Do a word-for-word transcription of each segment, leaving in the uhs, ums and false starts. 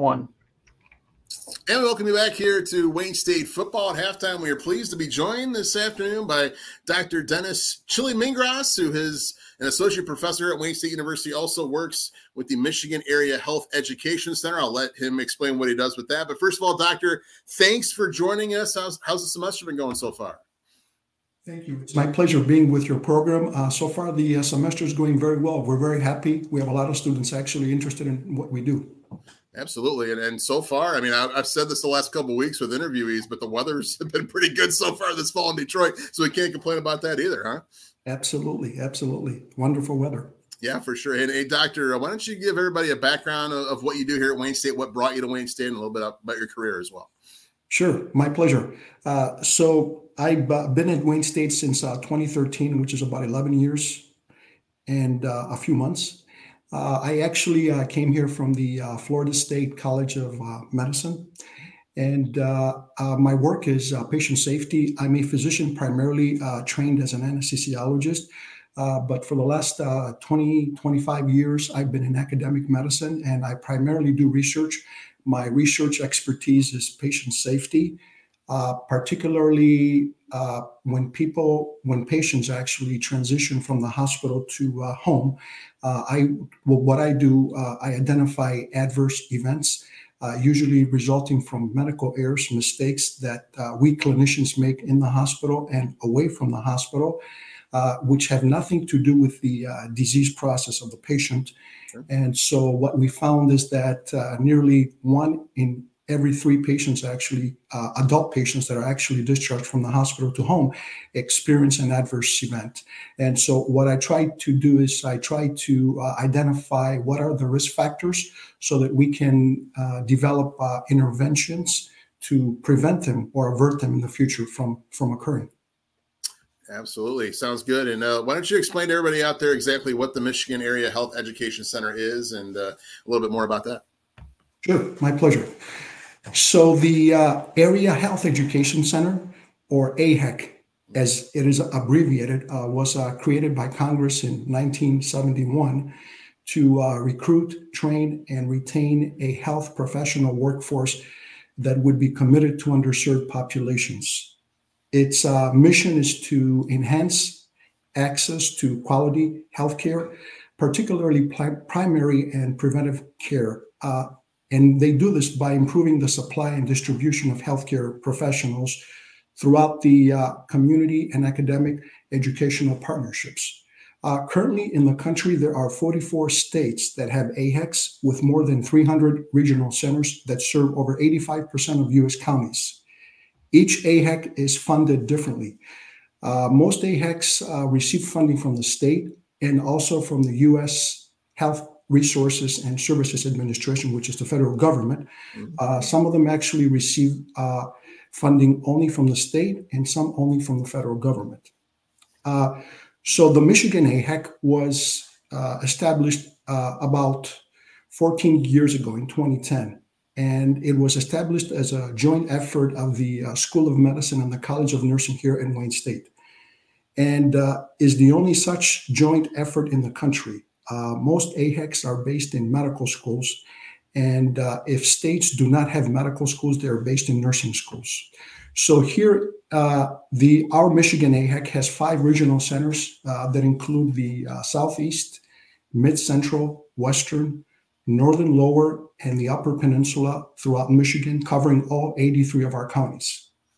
one. And we welcome you back here to Wayne State Football. At halftime, we are pleased to be joined this afternoon by Doctor Dennis Chili-Mingras, who is an associate professor at Wayne State University, also works with the Michigan Area Health Education Center. I'll let him explain what he does with that. But first of all, Doctor, thanks for joining us. How's, how's the semester been going so far? Thank you. It's my pleasure being with your program. Uh, so far, the uh, semester is going very well. We're very happy. We have a lot of students actually interested in what we do. Absolutely. And, and so far, I mean, I, I've said this the last couple of weeks with interviewees, but the weather's been pretty good so far this fall in Detroit. So we can't complain about that either, huh? Absolutely. Absolutely. Wonderful weather. Yeah, for sure. And hey, Doctor, why don't you give everybody a background of, of what you do here at Wayne State, what brought you to Wayne State, and a little bit about your career as well. Sure. My pleasure. Uh, so I've uh, been at Wayne State since uh, twenty thirteen, which is about eleven years and uh, a few months. Uh, I actually uh, came here from the uh, Florida State College of uh, Medicine, and uh, uh, my work is uh, patient safety. I'm a physician primarily uh, trained as an anesthesiologist, uh, but for the last uh, twenty, twenty-five years, I've been in academic medicine, and I primarily do research. My research expertise is patient safety, uh, particularly uh, when people, when patients actually transition from the hospital to uh, home. Uh, I, well, what I do, uh, I identify adverse events, uh, usually resulting from medical errors, mistakes that uh, we clinicians make in the hospital and away from the hospital, uh, which have nothing to do with the uh, disease process of the patient. Sure. And so what we found is that uh, nearly one in every three patients actually, uh, adult patients that are actually discharged from the hospital to home experience an adverse event. And so what I try to do is I try to uh, identify what are the risk factors so that we can uh, develop uh, interventions to prevent them or avert them in the future from, from occurring. Absolutely. Sounds good. And uh, why don't you explain to everybody out there exactly what the Michigan Area Health Education Center is and uh, a little bit more about that? Sure. My pleasure. So the uh, Area Health Education Center, or A H E C, as it is abbreviated, uh, was uh, created by Congress in nineteen seventy-one to uh, recruit, train, and retain a health professional workforce that would be committed to underserved populations. Its uh, mission is to enhance access to quality healthcare, particularly pri- primary and preventive care. Uh, And they do this by improving the supply and distribution of healthcare professionals throughout the uh, community and academic educational partnerships. Uh, currently in the country, there are forty-four states that have A H E Cs with more than three hundred regional centers that serve over eighty-five percent of U S counties. Each A H E C is funded differently. Uh, most A H E Cs uh, receive funding from the state and also from the U S Health Resources and Services Administration, which is the federal government. Uh, some of them actually receive uh, funding only from the state and some only from the federal government. Uh, so the Michigan A H E C was uh, established uh, about fourteen years ago in twenty ten. And it was established as a joint effort of the uh, School of Medicine and the College of Nursing here in Wayne State, and uh, is the only such joint effort in the country. Uh, most A H E Cs are based in medical schools, and uh, if states do not have medical schools, they are based in nursing schools. So here, uh, the our Michigan A H E C has five regional centers uh, that include the uh, Southeast, Mid-Central, Western, Northern Lower, and the Upper Peninsula throughout Michigan, covering all eighty-three of our counties.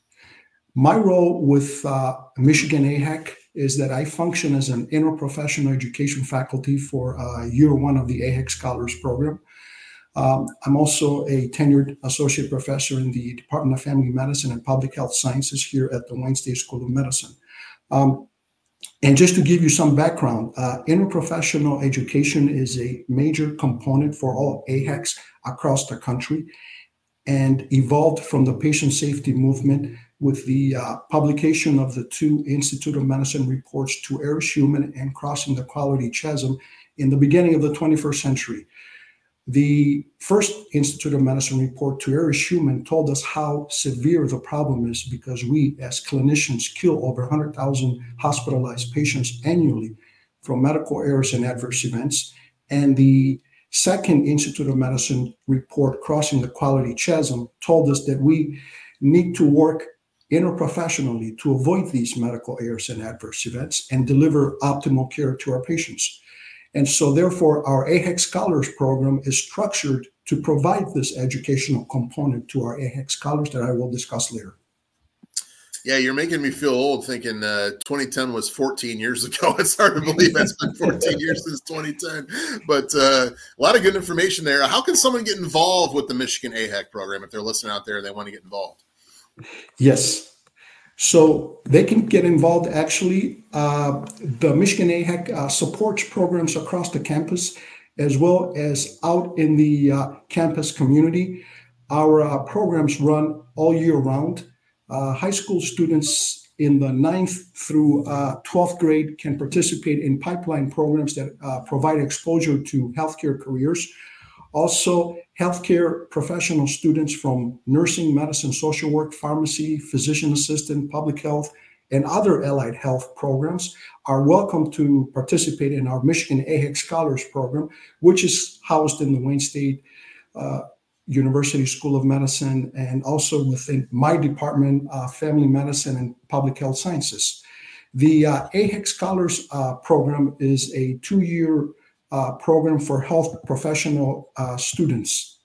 My role with uh, Michigan A H E C is that I function as an interprofessional education faculty for uh, year one of the A H E C Scholars Program. Um, I'm also a tenured associate professor in the Department of Family Medicine and Public Health Sciences here at the Wayne State School of Medicine. Um, and just to give you some background, uh, interprofessional education is a major component for all A H E Cs across the country and evolved from the patient safety movement with the uh, publication of the two Institute of Medicine reports To Err is Human and Crossing the Quality Chasm in the beginning of the twenty-first century. The first Institute of Medicine report, To Err is Human, told us how severe the problem is because we, as clinicians, kill over one hundred thousand hospitalized patients annually from medical errors and adverse events. And the second Institute of Medicine report, Crossing the Quality Chasm, told us that we need to work interprofessionally to avoid these medical errors and adverse events and deliver optimal care to our patients. And so therefore, our A H E C Scholars Program is structured to provide this educational component to our A H E C Scholars that I will discuss later. Yeah, you're making me feel old thinking uh, twenty ten was fourteen years ago. It's hard to believe it's been fourteen years since twenty ten. But uh, a lot of good information there. How can someone get involved with the Michigan A H E C program if they're listening out there and they want to get involved? Yes. So they can get involved. Actually, uh, the Michigan A H E C uh, supports programs across the campus as well as out in the uh, campus community. Our uh, programs run all year round. Uh, high school students in the ninth through uh, twelfth grade can participate in pipeline programs that uh, provide exposure to healthcare careers. Also, healthcare professional students from nursing, medicine, social work, pharmacy, physician assistant, public health, and other allied health programs are welcome to participate in our Michigan A H E C Scholars Program, which is housed in the Wayne State uh, University School of Medicine and also within my department, uh, Family Medicine and Public Health Sciences. The uh, A H E C Scholars uh, Program is a two-year uh, program for health professional uh, students.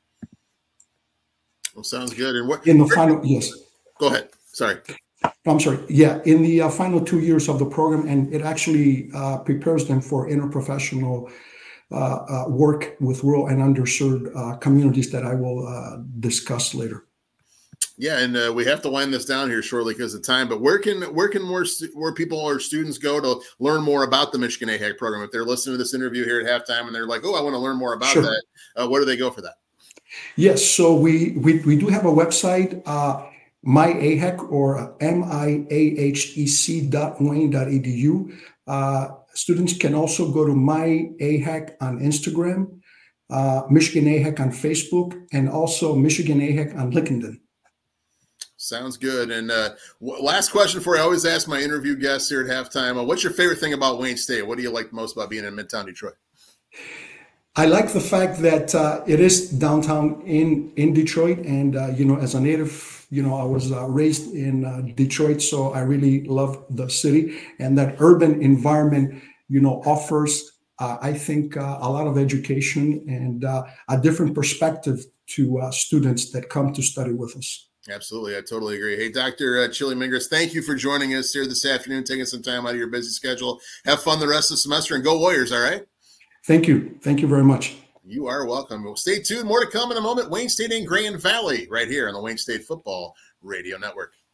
Well, sounds good. And what in the final? Yes. Go ahead. Sorry. I'm sorry. Yeah, in the uh, final two years of the program, and it actually uh, prepares them for interprofessional Uh, uh, work with rural and underserved uh, communities that I will uh, discuss later. Yeah, and uh, we have to wind this down here shortly because of time. But where can where can more where people or students go to learn more about the Michigan A H E C program? If they're listening to this interview here at halftime and they're like, "Oh, I want to learn more about sure. that," uh, where do they go for that? Yes, so we we we do have a website, uh, my A H E C or M I A H E C dot wayne dot e d u. Uh, Students can also go to My A H E C on Instagram, uh, Michigan A H E C on Facebook, and also Michigan A H E C on LinkedIn. Sounds good. And uh, w- last question for you. I always ask my interview guests here at halftime, uh, what's your favorite thing about Wayne State? What do you like most about being in Midtown Detroit? I like the fact that uh, it is downtown in, in Detroit. And, uh, you know, as a native, you know, I was uh, raised in uh, Detroit, so I really love the city. And that urban environment, you know, offers, uh, I think, uh, a lot of education and uh, a different perspective to uh, students that come to study with us. Absolutely. I totally agree. Hey, Doctor Uh, Chili Mingras, thank you for joining us here this afternoon, taking some time out of your busy schedule. Have fun the rest of the semester and go Warriors, all right? Thank you. Thank you very much. You are welcome. Well, stay tuned. More to come in a moment. Wayne State and Grand Valley right here on the Wayne State Football Radio Network.